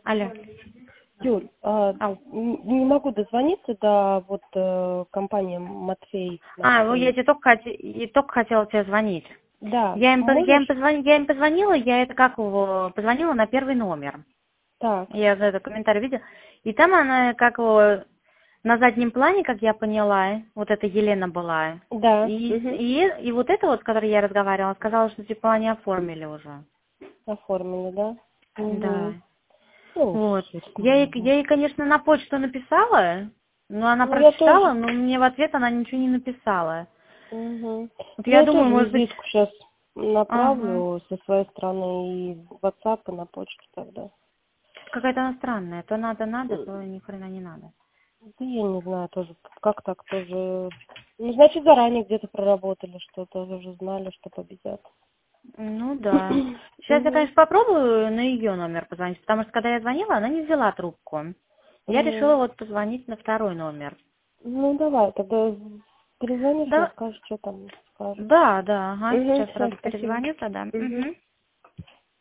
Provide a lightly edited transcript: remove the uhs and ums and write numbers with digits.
Алло. Юль, Ау. не могу дозвониться до компании Матфей. Я тебе только хотела тебе звонить. Да, Я им можешь? позвонила, позвонила на первый номер. Так. Я за это комментарий видела. И там она на заднем плане, как я поняла, вот эта Елена была. Да. И вот эта вот, с которой я разговаривала, сказала, что типа они оформили уже. Оформили, да? Да. Ну, Вот. Я слава богу. ей, конечно, на почту написала, но она Ну, я тоже. прочитала, но мне в ответ она ничего не написала. Угу. Вот я Я думаю, тоже может быть... визитку сейчас Ага. направлю со своей стороны и в WhatsApp, и на почту тогда. Какая-то она странная. То надо, то ни хрена не надо. Да я не знаю тоже, как так тоже. Ну, значит, заранее где-то проработали что-то, уже знали, что победят. Ну да. Сейчас я, Угу. конечно, попробую на ее номер позвонить, потому что когда я звонила, она не взяла трубку. Я решила Угу. вот позвонить на второй номер. Ну, давай, тогда перезвонишь мне, Да, скажешь, что там скажешь. да, ага, Угу, сейчас все, сразу спасибо. перезвоню тогда. Угу. Угу.